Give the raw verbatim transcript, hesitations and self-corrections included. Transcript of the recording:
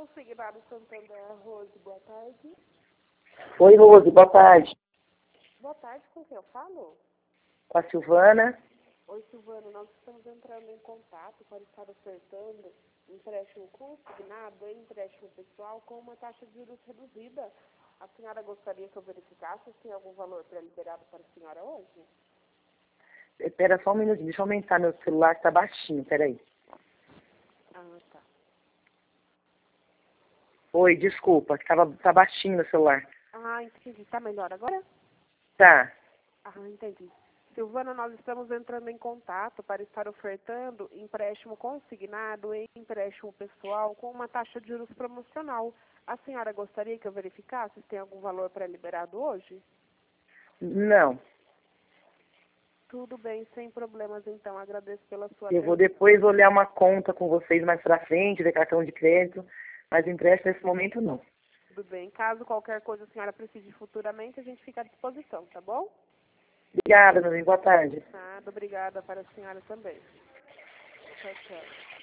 Consignado Santander, Rose, boa tarde. Oi, Rose, boa tarde. Boa tarde, com quem eu falo? Com a Silvana. Oi, Silvana, nós estamos entrando em contato para estar ofertando empréstimo consignado e empréstimo pessoal com uma taxa de juros reduzida. A senhora gostaria que eu verificasse se tem algum valor pré-liberado para a senhora hoje? Espera só um minutinho, deixa eu aumentar meu celular, que tá baixinho, peraí. Ah, tá. Oi, desculpa, que tava, tá baixinho meu celular. Ah, entendi. Tá melhor agora? Tá. Ah, entendi. Silvana, nós estamos entrando em contato para estar ofertando empréstimo consignado e empréstimo pessoal com uma taxa de juros promocional. A senhora gostaria que eu verificasse se tem algum valor pré-liberado hoje? Não. Tudo bem, sem problemas então. Agradeço pela sua Eu vou atenção. depois olhar uma conta com vocês mais pra frente, ver cartão de crédito, mas empréstimo nesse momento não. Tudo bem. Caso qualquer coisa a senhora precise futuramente, a gente fica à disposição, tá bom? Obrigada, meu bem, boa tarde. Nada, obrigada para a senhora também. Tchau, tchau.